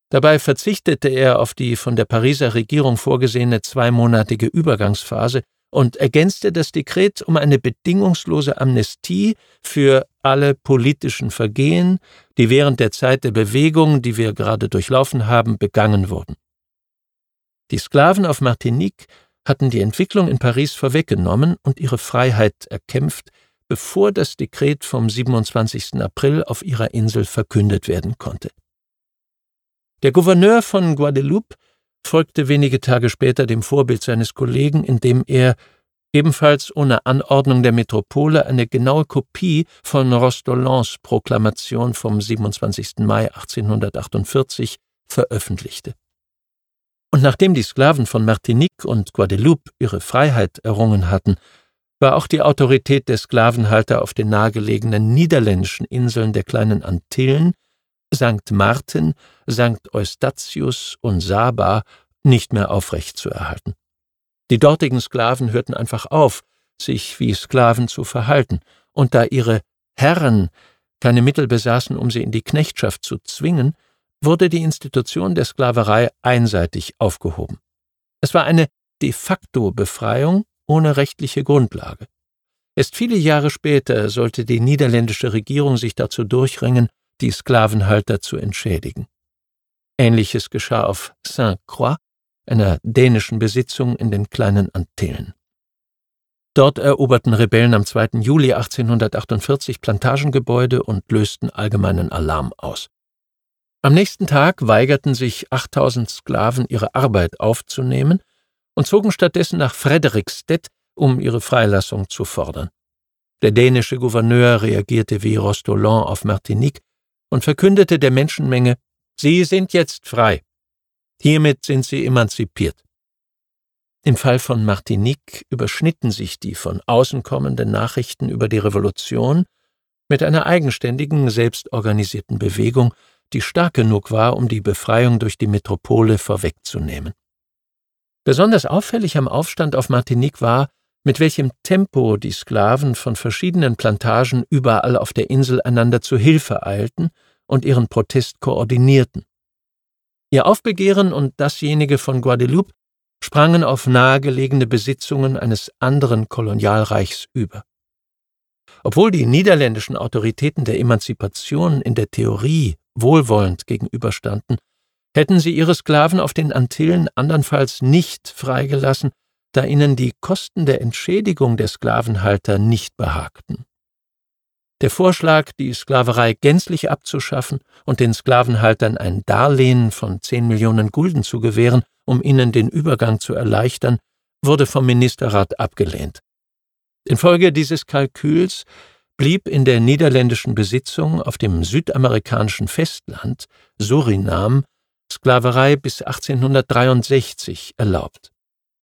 Dabei verzichtete er auf die von der Pariser Regierung vorgesehene 2-monatige Übergangsphase und ergänzte das Dekret um eine bedingungslose Amnestie für alle politischen Vergehen, die während der Zeit der Bewegung, die wir gerade durchlaufen haben, begangen wurden. Die Sklaven auf Martinique hatten die Entwicklung in Paris vorweggenommen und ihre Freiheit erkämpft, bevor das Dekret vom 27. April auf ihrer Insel verkündet werden konnte. Der Gouverneur von Guadeloupe folgte wenige Tage später dem Vorbild seines Kollegen, indem er, ebenfalls ohne Anordnung der Metropole, eine genaue Kopie von Rostolans Proklamation vom 27. Mai 1848 veröffentlichte. Und nachdem die Sklaven von Martinique und Guadeloupe ihre Freiheit errungen hatten, war auch die Autorität der Sklavenhalter auf den nahegelegenen niederländischen Inseln der kleinen Antillen, St. Martin, St. Eustatius und Saba, nicht mehr aufrechtzuerhalten. Die dortigen Sklaven hörten einfach auf, sich wie Sklaven zu verhalten, und da ihre Herren keine Mittel besaßen, um sie in die Knechtschaft zu zwingen, wurde die Institution der Sklaverei einseitig aufgehoben. Es war eine de facto Befreiung ohne rechtliche Grundlage. Erst viele Jahre später sollte die niederländische Regierung sich dazu durchringen, die Sklavenhalter zu entschädigen. Ähnliches geschah auf Sainte-Croix, einer dänischen Besitzung in den kleinen Antillen. Dort eroberten Rebellen am 2. Juli 1848 Plantagengebäude und lösten allgemeinen Alarm aus. Am nächsten Tag weigerten sich 8000 Sklaven, ihre Arbeit aufzunehmen und zogen stattdessen nach Frederikstedt, um ihre Freilassung zu fordern. Der dänische Gouverneur reagierte wie Rostolan auf Martinique und verkündete der Menschenmenge: „Sie sind jetzt frei. Hiermit sind Sie emanzipiert." Im Fall von Martinique überschnitten sich die von außen kommenden Nachrichten über die Revolution mit einer eigenständigen, selbstorganisierten Bewegung, die stark genug war, um die Befreiung durch die Metropole vorwegzunehmen. Besonders auffällig am Aufstand auf Martinique war, mit welchem Tempo die Sklaven von verschiedenen Plantagen überall auf der Insel einander zu Hilfe eilten und ihren Protest koordinierten. Ihr Aufbegehren und dasjenige von Guadeloupe sprangen auf nahegelegene Besitzungen eines anderen Kolonialreichs über. Obwohl die niederländischen Autoritäten der Emanzipation in der Theorie wohlwollend gegenüberstanden, hätten sie ihre Sklaven auf den Antillen andernfalls nicht freigelassen, da ihnen die Kosten der Entschädigung der Sklavenhalter nicht behagten. Der Vorschlag, die Sklaverei gänzlich abzuschaffen und den Sklavenhaltern ein Darlehen von 10 Millionen Gulden zu gewähren, um ihnen den Übergang zu erleichtern, wurde vom Ministerrat abgelehnt. Infolge dieses Kalküls blieb in der niederländischen Besitzung auf dem südamerikanischen Festland, Surinam, Sklaverei bis 1863 erlaubt.